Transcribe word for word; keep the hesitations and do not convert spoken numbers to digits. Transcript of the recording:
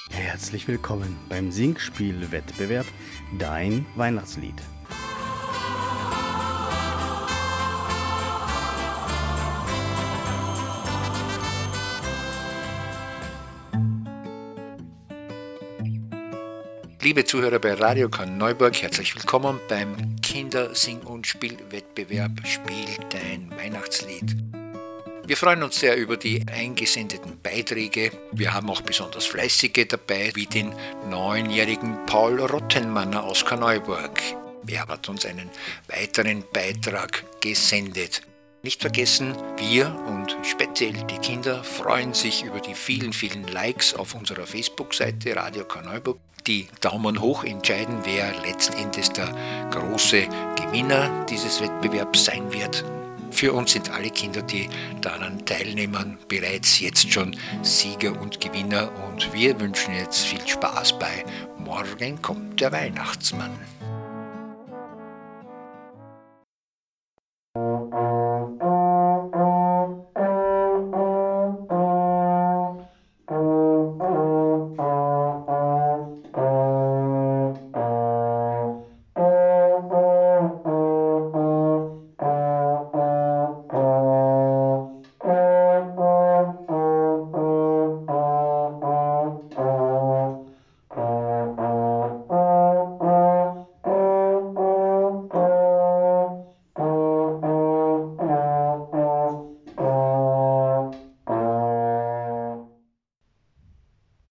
Herzlich willkommen beim Singspielwettbewerb Dein Weihnachtslied. Liebe Zuhörer bei Radio Korneuburg, herzlich willkommen beim Kindersing- und Spielwettbewerb Spiel dein Weihnachtslied. Wir freuen uns sehr über die eingesendeten Beiträge. Wir haben auch besonders fleißige dabei, wie den neunjährigen Paul Rottenmanner aus Korneuburg. Er hat uns einen weiteren Beitrag gesendet. Nicht vergessen, wir und speziell die Kinder freuen sich über die vielen, vielen Likes auf unserer Facebook-Seite Radio Korneuburg. Die Daumen hoch entscheiden, wer letztendlich der große Gewinner dieses Wettbewerbs sein wird. Für uns sind alle Kinder, die daran teilnehmen, bereits jetzt schon Sieger und Gewinner und wir wünschen jetzt viel Spaß bei Morgen kommt der Weihnachtsmann.